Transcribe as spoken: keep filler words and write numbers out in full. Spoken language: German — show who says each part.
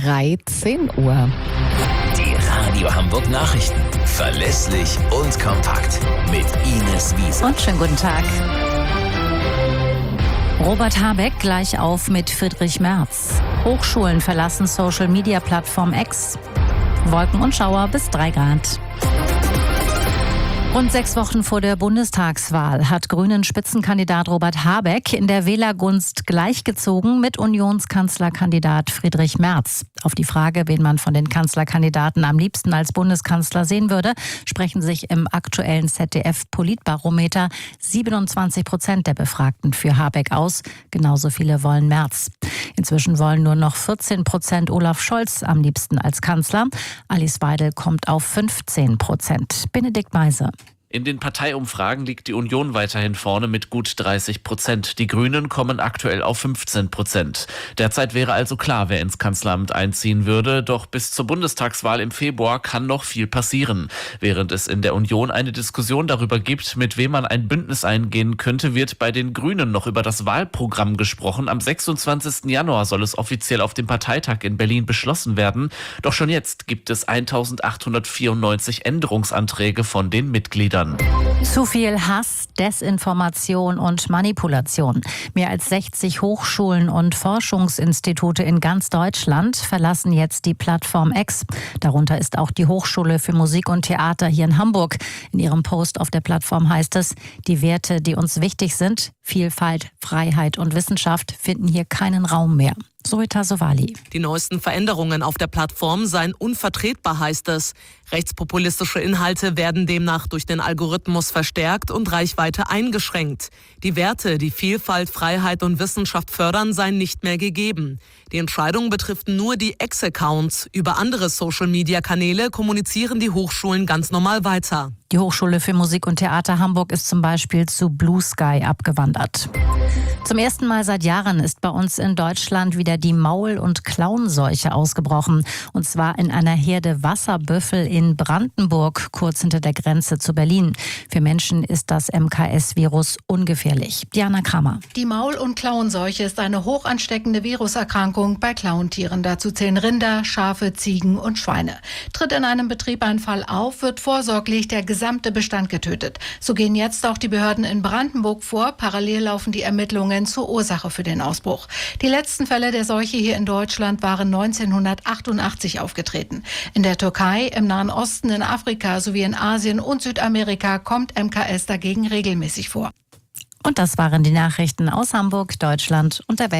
Speaker 1: dreizehn Uhr.
Speaker 2: Die Radio Hamburg Nachrichten. Verlässlich und kompakt. Mit Ines Wiese.
Speaker 1: Und schönen guten Tag. Robert Habeck gleich auf mit Friedrich Merz. Hochschulen verlassen Social-Media-Plattform X. Wolken und Schauer bis drei Grad. Rund sechs Wochen vor der Bundestagswahl hat Grünen-Spitzenkandidat Robert Habeck in der Wählergunst gleichgezogen mit Unionskanzlerkandidat Friedrich Merz. Auf die Frage, wen man von den Kanzlerkandidaten am liebsten als Bundeskanzler sehen würde, sprechen sich im aktuellen Z D F-Politbarometer siebenundzwanzig Prozent der Befragten für Habeck aus. Genauso viele wollen Merz. Inzwischen wollen nur noch vierzehn Prozent Olaf Scholz am liebsten als Kanzler. Alice Weidel kommt auf fünfzehn Prozent. Benedikt Meise.
Speaker 3: In den Parteiumfragen liegt die Union weiterhin vorne mit gut dreißig Prozent. Die Grünen kommen aktuell auf fünfzehn Prozent. Derzeit wäre also klar, wer ins Kanzleramt einziehen würde. Doch bis zur Bundestagswahl im Februar kann noch viel passieren. Während es in der Union eine Diskussion darüber gibt, mit wem man ein Bündnis eingehen könnte, wird bei den Grünen noch über das Wahlprogramm gesprochen. Am sechsundzwanzigsten Januar soll es offiziell auf dem Parteitag in Berlin beschlossen werden. Doch schon jetzt gibt es eintausendachthundertvierundneunzig Änderungsanträge von den Mitgliedern.
Speaker 1: Zu viel Hass, Desinformation und Manipulation. Mehr als sechzig Hochschulen und Forschungsinstitute in ganz Deutschland verlassen jetzt die Plattform X. Darunter ist auch die Hochschule für Musik und Theater hier in Hamburg. In ihrem Post auf der Plattform heißt es, die Werte, die uns wichtig sind, Vielfalt, Freiheit und Wissenschaft, finden hier keinen Raum mehr. Zoita Sowali.
Speaker 4: Die neuesten Veränderungen auf der Plattform seien unvertretbar, heißt es. Rechtspopulistische Inhalte werden demnach durch den Algorithmus verstärkt und Reichweite eingeschränkt. Die Werte, die Vielfalt, Freiheit und Wissenschaft fördern, seien nicht mehr gegeben. Die Entscheidung betrifft nur die X-Accounts. Über andere Social-Media-Kanäle kommunizieren die Hochschulen ganz normal weiter.
Speaker 1: Die Hochschule für Musik und Theater Hamburg ist zum Beispiel zu Blue Sky abgewandert. Zum ersten Mal seit Jahren ist bei uns in Deutschland wieder die Maul- und Klauenseuche ausgebrochen. Und zwar in einer Herde Wasserbüffel in Brandenburg, kurz hinter der Grenze zu Berlin. Für Menschen ist das M K S-Virus ungefährlich. Diana Kramer.
Speaker 5: Die Maul- und Klauenseuche ist eine hoch ansteckende Viruserkrankung bei Klauentieren. Dazu zählen Rinder, Schafe, Ziegen und Schweine. Tritt in einem Betrieb ein Fall auf, wird vorsorglich der gesamte Bestand getötet. So gehen jetzt auch die Behörden in Brandenburg vor. Parallel laufen die Ermittlungen zur Ursache für den Ausbruch. Die letzten Fälle der Seuche hier in Deutschland waren neunzehnhundertachtundachtzig aufgetreten. In der Türkei, im Nahen Osten, in Afrika sowie in Asien und Südamerika kommt M K S dagegen regelmäßig vor.
Speaker 1: Und das waren die Nachrichten aus Hamburg, Deutschland und der Welt.